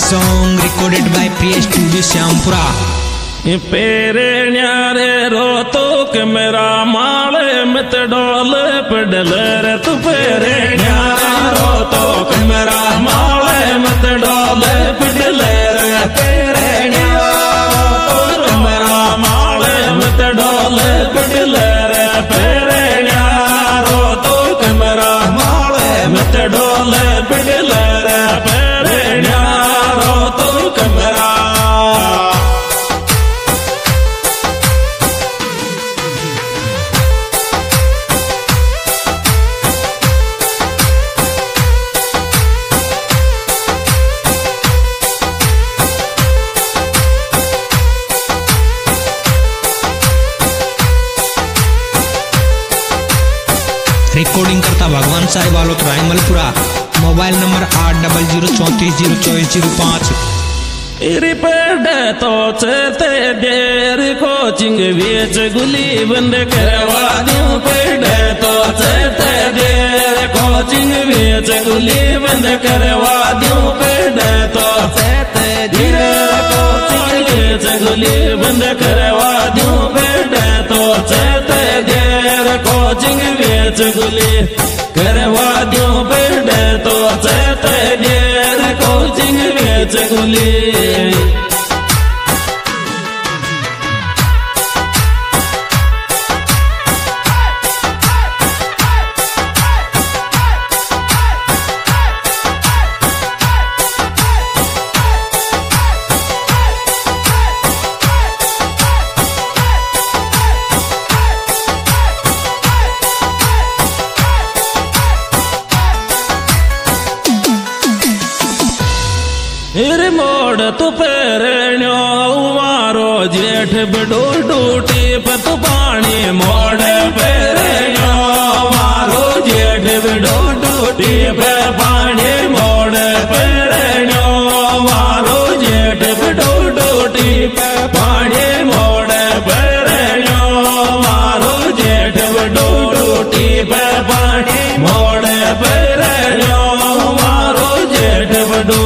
Song recorded by Priya Studio Syampura. पेरे न्यारे रो तो के मेरा माले मत डोल पडल रे तू पेरे न्यारा रो तो के मेरा माले मत डोल पडल रे पेरे न्यारा तो के मेरा माले मत डोल पडल रे पेरे न्यारो तो के मेरा माले मत डोल पडल रे पेरे न्यारो तो के मेरा रिकॉर्डिंग करता भगवान साहिब वालों रायमलपुरा। Mobile number 8034044005। पेड़ तो चलते देर कोचिंग बेच गुली बंद करवा दूं पेड़ तो चलते देर कोचिंग बेच गुली बंद करवा दूं पेड़ तो चलते देर कोचिंग बेच गुली बंद करवा दूं पेड़ तो चलते देर कोचिंग बेच गुली करवा दूं पेड़ तो चलते देर कोचिंग बेच गुली। मोड़ तू पेरणो मारो जेठ बडो डूटी पत पानी मोड़ पेरणो मारो जेठ बडो डूटी पे पानी मोड़ पेरणो मारो जेठ बडो डूटी पे पानी मोड़ पेरणो मारो जेठ बडो डूटी पे पानी मोड़ पेरणो मारो जेठ बडो।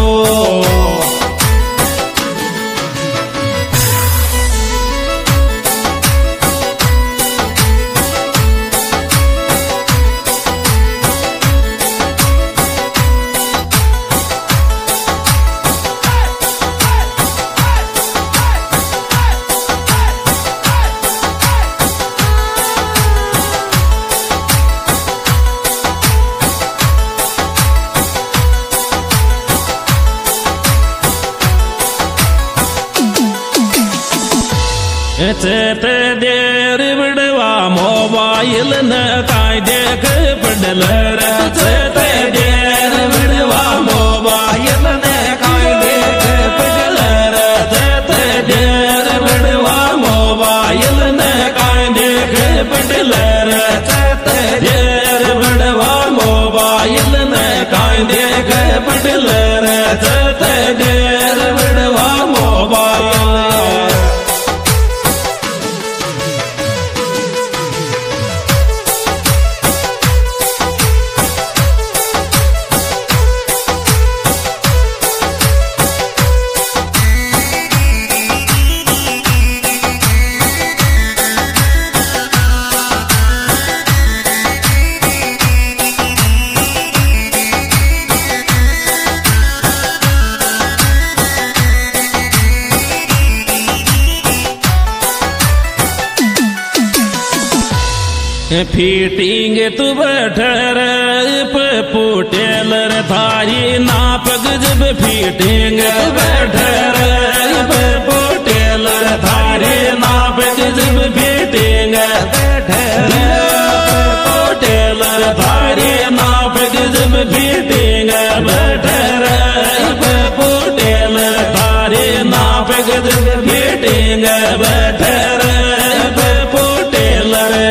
चेते देर बिड़वा मोबाइल न काय देख पडल रे चेते देर बिड़वा मोबाइल न काय देख पडल रे चेते देर बिड़वा मोबाइल न काय देख पडल रे चेते देर बिड़वा मोबाइल न काय देख पडल रे चेते देर बिड़वा मोबाइल। फीटिंग तू बैठर पुटेलर थारी नाप गजब फीटिंग तू बैठर पुटेलर थारी नाप गजब फीटिंग पुटेलर थारी नाप गजब फीटिंग बैठर पुटेलर थारी नाप गजब फीटिंग बैठर पुटेलर।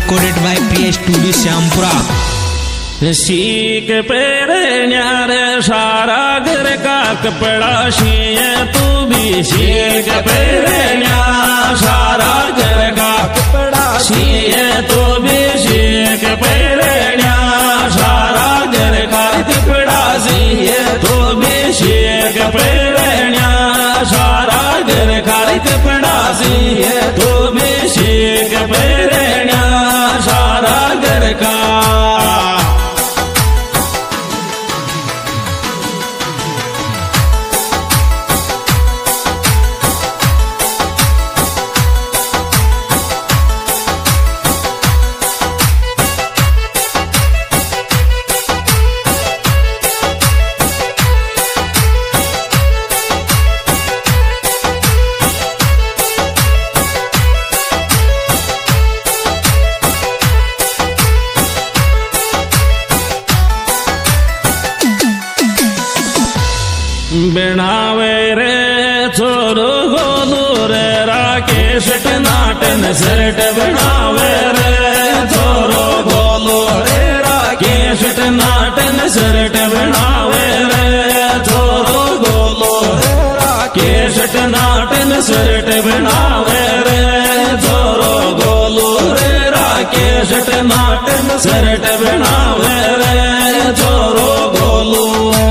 recorded by Priya Studio Syampura. सीख पेरण्या रे सारा घर का कपड़ा सिए तू भी सीख पेरण्या सारा घर का कपड़ा सिए तू भी सीख पेरण्या सारा घर का कपड़ा सिए तू भी सीख पेरण्या सारा घर का कपड़ा सिए तू भी सीख पेरण्या सारा घर का बनावे रे छोरो गोलू रे राकेश नाटन शर्ट बनावे रे छोरो गोलू रे राकेश नाटन शर्ट बनावे रे छोरो गोलू रे राकेश नाटन शर्ट बनावे रे छोरो गोलू रे राकेश नाटन शर्ट बनावे रे छोरो गोलू।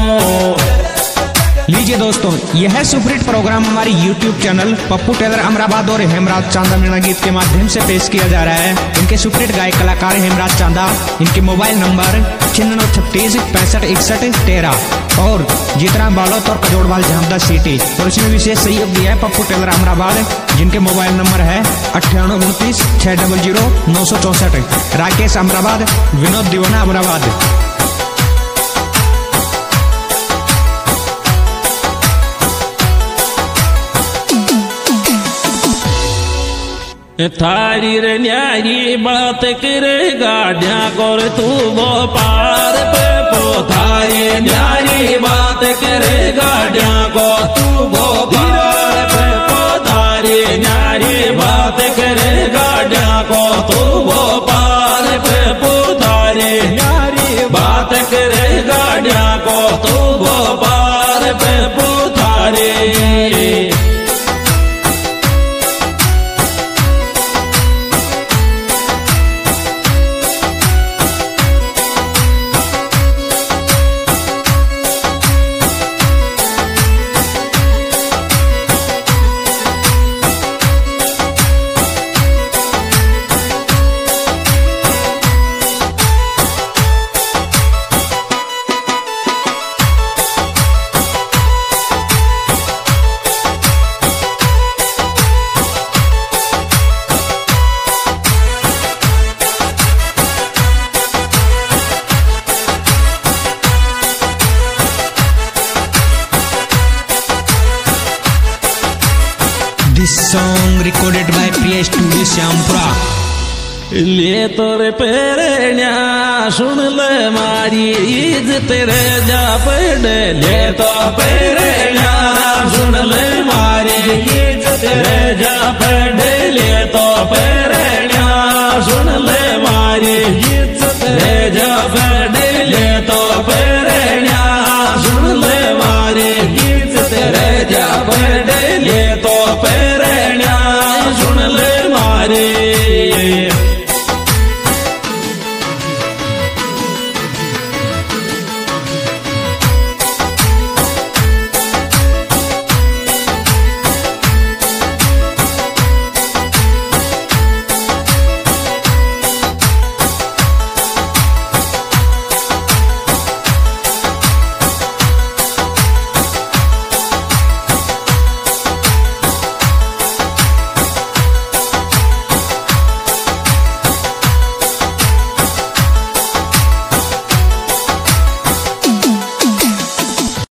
लीजिए दोस्तों, यह सुपरहिट प्रोग्राम हमारे YouTube channel Pappu tailor Amrabad और हेमराज चांदा मीणा गीत के माध्यम से पेश किया जा रहा है। इनके सुपरहिट गायक कलाकार हेमराज चांदा, इनके मोबाइल नंबर 9636 65 61 13 और जीतराम बालोत और कजोड़वाल झामदा सिटी। और इसमें विशेष सहयोग दिया है पप्पू टेलर अमराबाद, जिनके मोबाइल नंबर है 9829 600 964। राकेश अमराबाद, विनोद दीवाना अमराबाद। थारी रे न्यारी बात करे गाड़िया कर तू वो पार पे पोथारी न्यारी बात करे गाड़िया को तू वो पार पे पोथारी न्यारी बात करे गाड़िया को तू वो पार पे पोथारी न्यारी बात करे गाड़िया को तू वो पार पे पोथारी। This song recorded by Priya Studio Syampura. ले तोरे पेरण्या सुन ले मारी इज्जत रे जा पड़े ले तो पेरण्या सुन ले मारी इज्जत रे जा पड़े ले तो पेरण्या